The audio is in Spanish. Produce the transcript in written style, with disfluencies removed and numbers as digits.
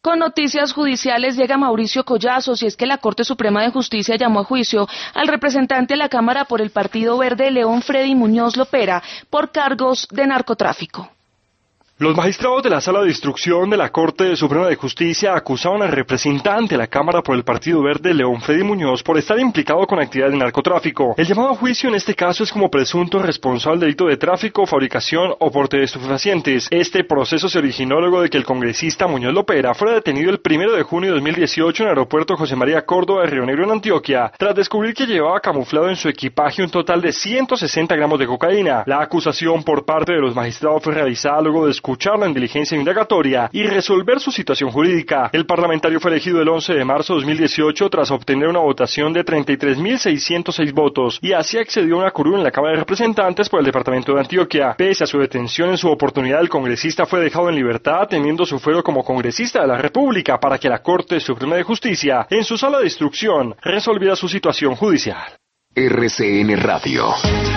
Con noticias judiciales llega Mauricio Collazos, y es que la Corte Suprema de Justicia llamó a juicio al representante de la Cámara por el Partido Verde, León Freddy Muñoz Lopera, por cargos de narcotráfico. Los magistrados de la Sala de Instrucción de la Corte Suprema de Justicia acusaron al representante de la Cámara por el Partido Verde, León Freddy Muñoz, por estar implicado con actividades de narcotráfico. El llamado a juicio en este caso es como presunto responsable del delito de tráfico, fabricación o porte de estupefacientes. Este proceso se originó luego de que el congresista Muñoz Lopera fuera detenido el 1 de junio de 2018 en el aeropuerto José María Córdoba de Río Negro, en Antioquia, tras descubrir que llevaba camuflado en su equipaje un total de 160 gramos de cocaína. La acusación por parte de los magistrados fue realizada luego de escucharla en diligencia indagatoria y resolver su situación jurídica. El parlamentario fue elegido el 11 de marzo de 2018 tras obtener una votación de 33.606 votos y así accedió a una curul en la Cámara de Representantes por el departamento de Antioquia. Pese a su detención, en su oportunidad el congresista fue dejado en libertad, teniendo su fuero como congresista de la República para que la Corte Suprema de Justicia, en su sala de instrucción, resolviera su situación judicial. RCN Radio.